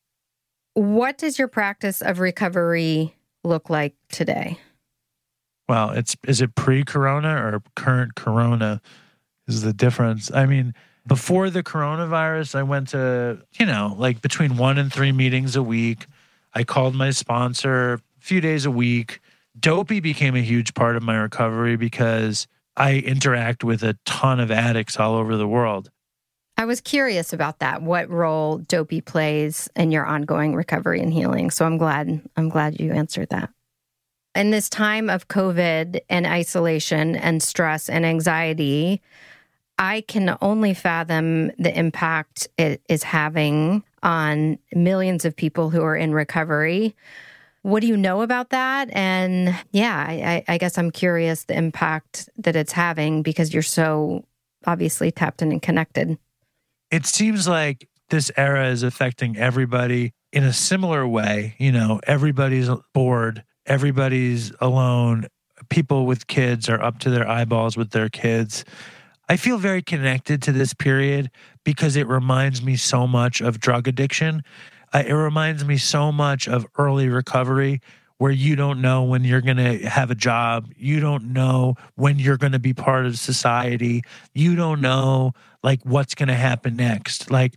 What does your practice of recovery look like today? Well, is it pre-corona or current corona is the difference. I mean, before the coronavirus, I went to, like between 1 and 3 meetings a week. I called my sponsor a few days a week. Dopey became a huge part of my recovery because I interact with a ton of addicts all over the world. I was curious about that, what role Dopey plays in your ongoing recovery and healing. So I'm glad you answered that. In this time of COVID and isolation and stress and anxiety, I can only fathom the impact it is having on millions of people who are in recovery. What do you know about that? And I guess I'm curious the impact that it's having because you're so obviously tapped in and connected. It seems like this era is affecting everybody in a similar way. Everybody's bored, everybody's alone. People with kids are up to their eyeballs with their kids. I feel very connected to this period because it reminds me so much of drug addiction. It reminds me so much of early recovery where you don't know when you're going to have a job. You don't know when you're going to be part of society. You don't know like what's going to happen next. Like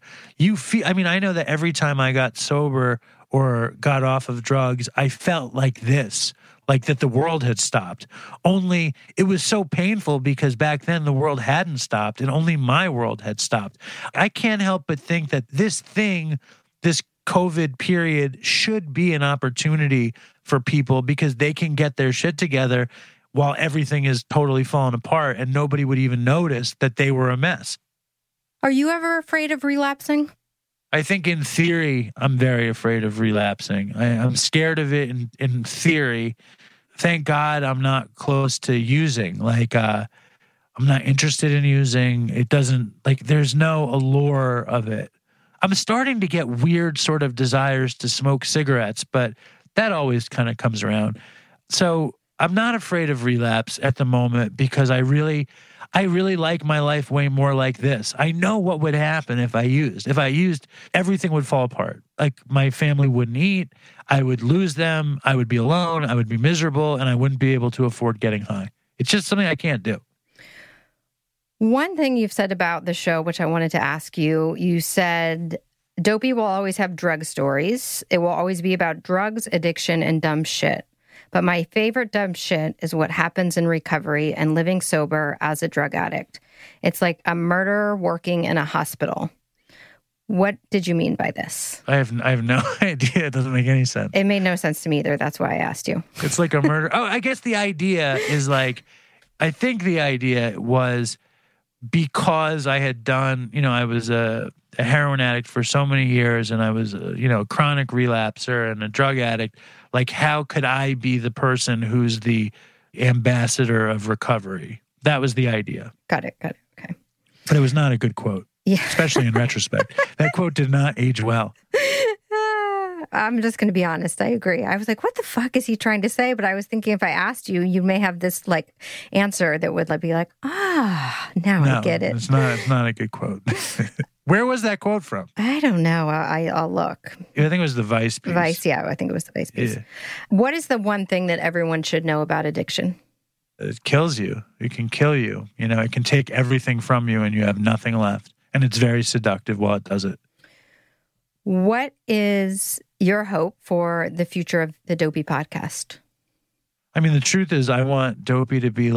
I know that every time I got sober or got off of drugs, I felt like this. Like that the world had stopped. Only it was so painful because back then the world hadn't stopped and only my world had stopped. I can't help but think that this COVID period should be an opportunity for people because they can get their shit together while everything is totally falling apart and nobody would even notice that they were a mess. Are you ever afraid of relapsing? I think in theory, I'm very afraid of relapsing. I'm scared of it in theory. Thank God I'm not close to using. I'm not interested in using. It doesn't, there's no allure of it. I'm starting to get weird sort of desires to smoke cigarettes, but that always kind of comes around. So I'm not afraid of relapse at the moment because I really like my life way more like this. I know what would happen if I used. If I used, everything would fall apart. Like my family wouldn't eat. I would lose them. I would be alone. I would be miserable, and I wouldn't be able to afford getting high. It's just something I can't do. One thing you've said about the show, which I wanted to ask you, you said Dopey will always have drug stories. It will always be about drugs, addiction, and dumb shit. But my favorite dumb shit is what happens in recovery and living sober as a drug addict. It's like a murderer working in a hospital. What did you mean by this? I have no idea. It doesn't make any sense. It made no sense to me either. That's why I asked you. It's like a murder. Oh, I guess the idea is I think the idea was because I had done, I was a heroin addict for so many years and I was a chronic relapser and a drug addict. Like, how could I be the person who's the ambassador of recovery? That was the idea. Got it. Okay. But it was not a good quote, especially in retrospect. That quote did not age well. I'm just going to be honest. I agree. I was like, what the fuck is he trying to say? But I was thinking if I asked you, you may have this answer that would be like, I get it. It's not a good quote. Where was that quote from? I don't know. I'll look. I think it was the Vice piece. Vice, yeah. I think it was the Vice piece. Yeah. What is the one thing that everyone should know about addiction? It kills you. It can kill you. It can take everything from you and you have nothing left. And it's very seductive while it does it. What is your hope for the future of the Dopey podcast? I mean, the truth is I want Dopey to be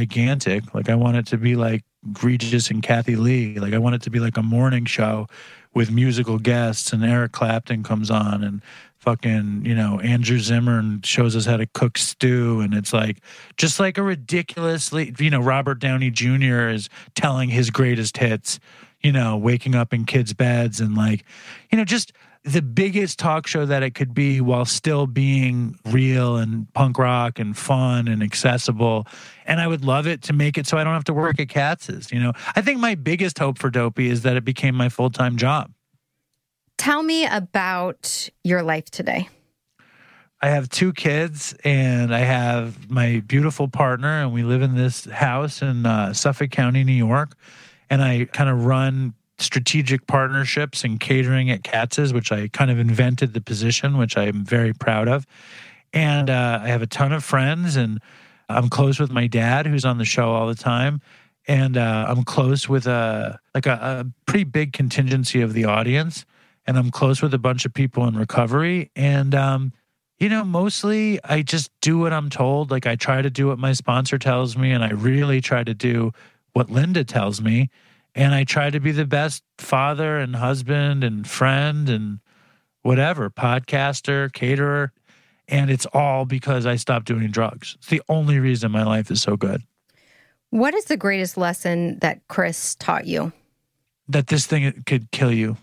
gigantic. I want it to be like Regis and Kathy Lee. I want it to be like a morning show with musical guests, and Eric Clapton comes on, and fucking, Andrew Zimmern shows us how to cook stew. And it's like, just like a ridiculously, Robert Downey Jr. is telling his greatest hits, waking up in kids' beds, and like, just the biggest talk show that it could be while still being real and punk rock and fun and accessible. And I would love it to make it so I don't have to work at Katz's. I think my biggest hope for Dopey is that it became my full-time job. Tell me about your life today. I have 2 kids, and I have my beautiful partner, and we live in this house in Suffolk County, New York. And I kind of run strategic partnerships and catering at Katz's, which I kind of invented the position, which I'm very proud of. And I have a ton of friends, and I'm close with my dad, who's on the show all the time. And I'm close with a pretty big contingency of the audience. And I'm close with a bunch of people in recovery. And, mostly I just do what I'm told. Like, I try to do what my sponsor tells me, and I really try to do what Linda tells me. And I try to be the best father and husband and friend and whatever, podcaster, caterer. And it's all because I stopped doing drugs. It's the only reason my life is so good. What is the greatest lesson that Chris taught you? That this thing could kill you.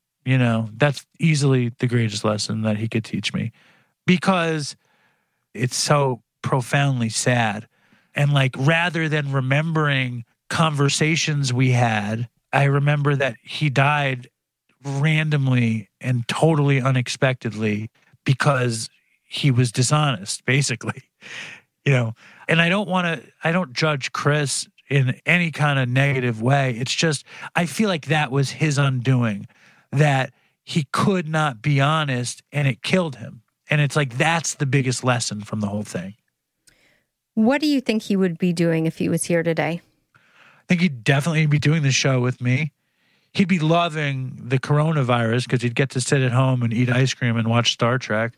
That's easily the greatest lesson that he could teach me, because it's so profoundly sad. And like, rather than remembering conversations we had, I remember that he died randomly and totally unexpectedly because he was dishonest, basically. And I don't judge Chris in any kind of negative way. It's just, I feel like that was his undoing, that he could not be honest, and it killed him. And it's like, that's the biggest lesson from the whole thing. What do you think he would be doing if he was here today? I think he'd definitely be doing the show with me. He'd be loving the coronavirus because he'd get to sit at home and eat ice cream and watch Star Trek.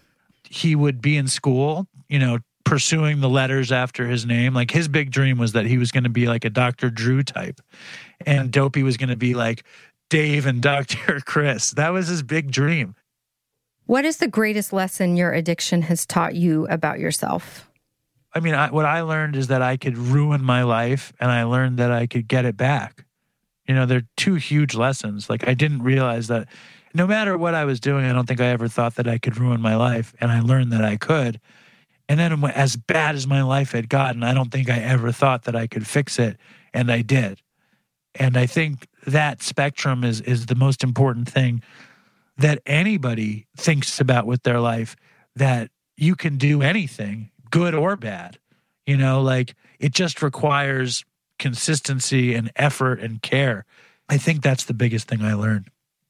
He would be in school, pursuing the letters after his name. Like, his big dream was that he was going to be like a Dr. Drew type, and Dopey was going to be like Dave and Dr. Chris. That was his big dream. What is the greatest lesson your addiction has taught you about yourself? I mean, what I learned is that I could ruin my life, and I learned that I could get it back. They're 2 huge lessons. Like, I didn't realize that no matter what I was doing, I don't think I ever thought that I could ruin my life, and I learned that I could. And then as bad as my life had gotten, I don't think I ever thought that I could fix it, and I did. And I think that spectrum is the most important thing that anybody thinks about with their life, that you can do anything, good or bad. Like, it just requires consistency and effort and care. I think that's the biggest thing I learned.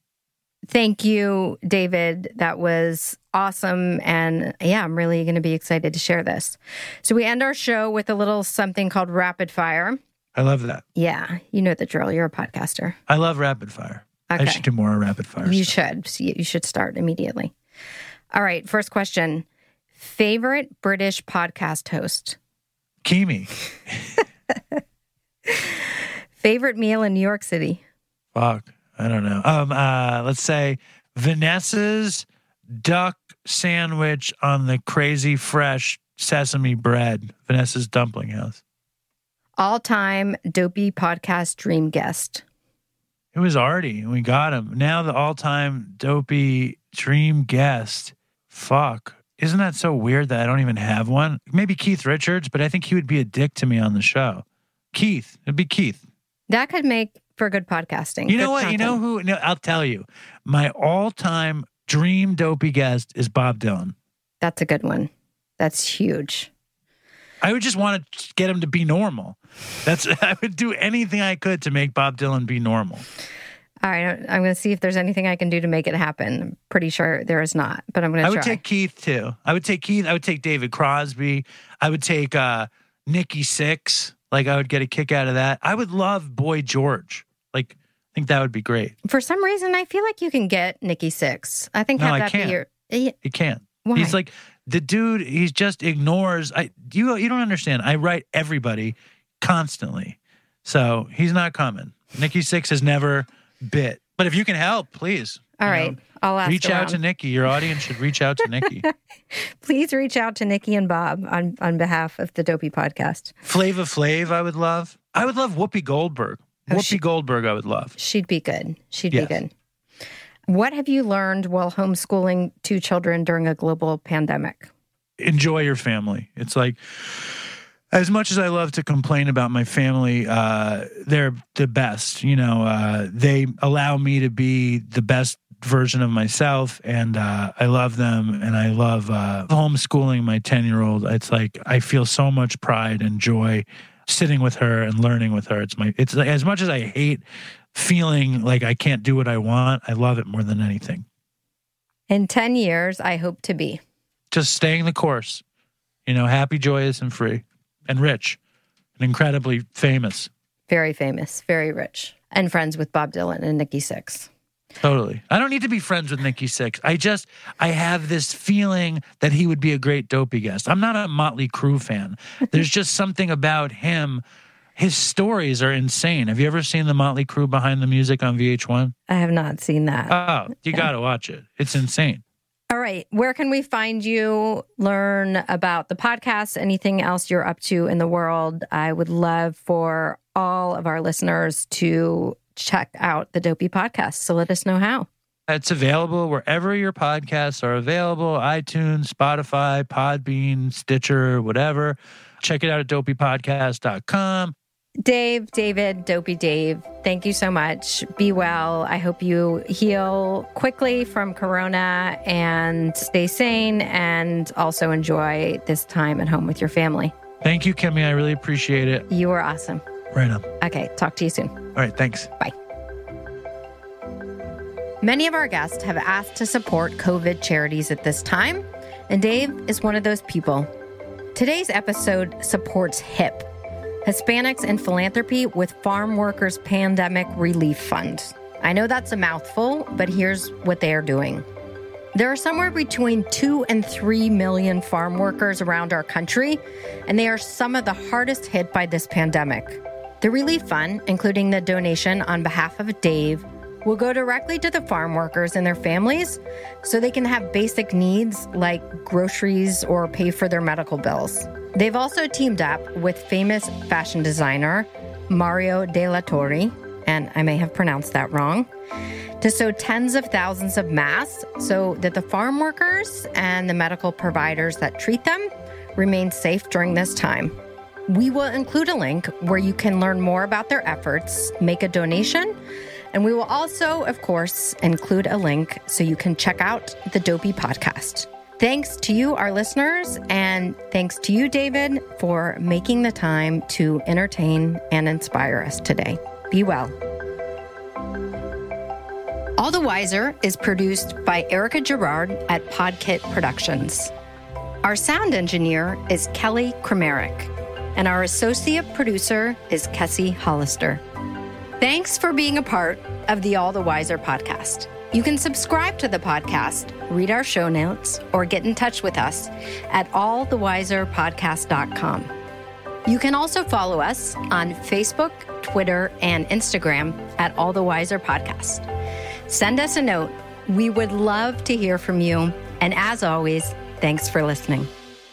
Thank you, David. That was awesome. And yeah, I'm really going to be excited to share this. So we end our show with a little something called Rapid Fire. I love that. Yeah, you know the drill. You're a podcaster. I love Rapid Fire. Okay. I should do more Rapid Fire. You should. You should start immediately. All right, first question. Favorite British podcast host? Kimi. Favorite meal in New York City? Fuck. I don't know. Let's say Vanessa's duck sandwich on the crazy fresh sesame bread. Vanessa's Dumpling House. All-time Dopey podcast dream guest? It was Artie. We got him. Now the all-time Dopey dream guest. Fuck. Isn't that so weird that I don't even have one? Maybe Keith Richards, but I think he would be a dick to me on the show. Keith. It'd be Keith. That could make for good podcasting. You know what? Content. You know who? No, I'll tell you. My all-time dream Dopey guest is Bob Dylan. That's a good one. That's huge. I would just want to get him to be normal. I would do anything I could to make Bob Dylan be normal. All right, I'm going to see if there's anything I can do to make it happen. I'm pretty sure there is not, but I'm going to try. I would take Keith, too. I would take Keith. I would take David Crosby. I would take Nikki Sixx. Like, I would get a kick out of that. I would love Boy George. Like, I think that would be great. For some reason, I feel like you can get Nikki Sixx. I think have that be your... You can't. Why? He's like, the dude, he just ignores... You don't understand. I write everybody constantly. So, he's not coming. Nikki Sixx has never bit But if you can help, please. All right. I'll ask Reach around. out to Nikki. Your audience should reach out to Nikki. Please reach out to Nikki and Bob on behalf of the Dopey Podcast. Flava Flav, I would love. I would love Whoopi Goldberg. Whoopi Goldberg, I would love. She'd be good. She'd be good. What have you learned while homeschooling 2 children during a global pandemic? Enjoy your family. It's like, as much as I love to complain about my family, they're the best. They allow me to be the best version of myself, and I love them, and I love homeschooling my 10-year-old. It's like I feel so much pride and joy sitting with her and learning with her. It's like, as much as I hate feeling like I can't do what I want, I love it more than anything. In 10 years, I hope to be just staying the course, happy, joyous, and free, and rich, and incredibly famous. Very famous, very rich, and friends with Bob Dylan and Nikki Sixx. Totally. I don't need to be friends with Nikki Sixx. I have this feeling that he would be a great Dopey guest. I'm not a Motley Crue fan. There's just something about him. His stories are insane. Have you ever seen the Motley Crue Behind the Music on VH1? I have not seen that. Oh, you got to watch it. It's insane. All right. Where can we find you, learn about the podcast, anything else you're up to in the world? I would love for all of our listeners to check out the Dopey Podcast. So let us know how. It's available wherever your podcasts are available, iTunes, Spotify, Podbean, Stitcher, whatever. Check it out at dopeypodcast.com. David, Dopey Dave, thank you so much. Be well. I hope you heal quickly from Corona and stay sane, and also enjoy this time at home with your family. Thank you, Kimmy. I really appreciate it. You were awesome. Right on. Okay, talk to you soon. All right, thanks. Bye. Many of our guests have asked to support COVID charities at this time, and Dave is one of those people. Today's episode supports HIP, Hispanics in Philanthropy with Farm Workers Pandemic Relief Fund. I know that's a mouthful, but here's what they are doing. There are somewhere between 2 and 3 million farm workers around our country, and they are some of the hardest hit by this pandemic. The relief fund, including the donation on behalf of Dave, will go directly to the farm workers and their families so they can have basic needs like groceries or pay for their medical bills. They've also teamed up with famous fashion designer Mario De La Torre, and I may have pronounced that wrong, to sew tens of thousands of masks so that the farm workers and the medical providers that treat them remain safe during this time. We will include a link where you can learn more about their efforts, make a donation, and we will also, of course, include a link so you can check out the Dopey Podcast. Thanks to you, our listeners, and thanks to you, David, for making the time to entertain and inspire us today. Be well. All the Wiser is produced by Erica Gerard at Podkit Productions. Our sound engineer is Kelly Kramerick, and our associate producer is Kessie Hollister. Thanks for being a part of the All the Wiser podcast. You can subscribe to the podcast, read our show notes, or get in touch with us at allthewiserpodcast.com. You can also follow us on Facebook, Twitter, and Instagram at All the Wiser Podcast. Send us a note. We would love to hear from you. And as always, thanks for listening.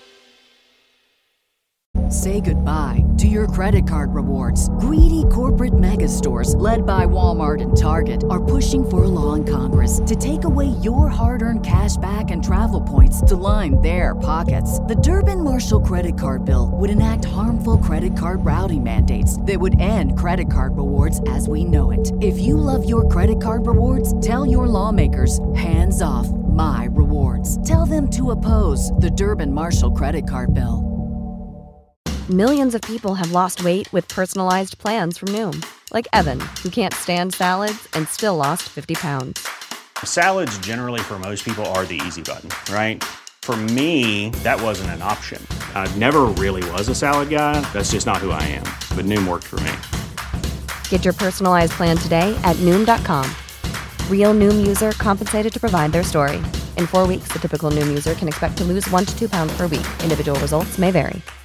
Say goodbye to your credit card rewards. Greedy corporate mega stores, led by Walmart and Target, are pushing for a law in Congress to take away your hard-earned cash back and travel points to line their pockets. The Durbin-Marshall credit card bill would enact harmful credit card routing mandates that would end credit card rewards as we know it. If you love your credit card rewards, tell your lawmakers, hands off my rewards. Tell them to oppose the Durbin-Marshall credit card bill. Millions of people have lost weight with personalized plans from Noom. Like Evan, who can't stand salads and still lost 50 pounds. Salads generally for most people are the easy button, right? For me, that wasn't an option. I never really was a salad guy. That's just not who I am. But Noom worked for me. Get your personalized plan today at Noom.com. Real Noom user compensated to provide their story. In 4 weeks, the typical Noom user can expect to lose 1 to 2 pounds per week. Individual results may vary.